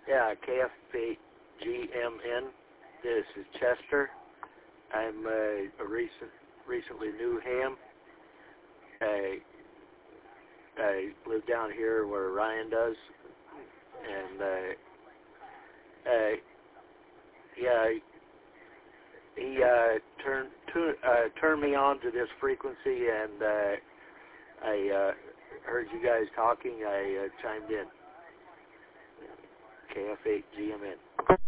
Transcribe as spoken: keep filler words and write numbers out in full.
Yeah, K F eight G M N. This is Chester. I'm uh, a recent, recently new ham. I, I live down here where Ryan does, and uh, uh, yeah, he uh, turned tu- uh, turned me on to this frequency, and uh, I uh, heard you guys talking. I uh, chimed in. K F eight G M N.